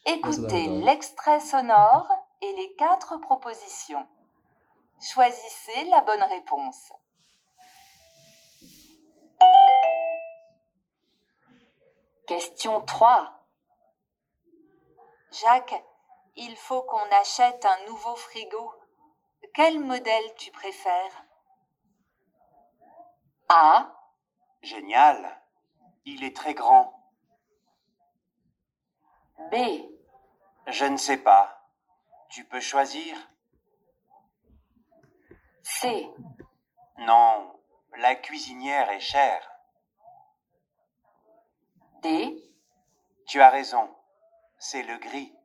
Écoutez Vas-y. l'extrait sonore et les 4 propositions. Choisissez la bonne réponse. Question 3. Jacques, il faut qu'on achète un nouveau frigo. Quel modèle tu préfères? A. Génial. Il est très grand. B. Je ne sais pas. Tu peux choisir? C. Non, la cuisinière est chère. D. Tu as raison. C'est le gris.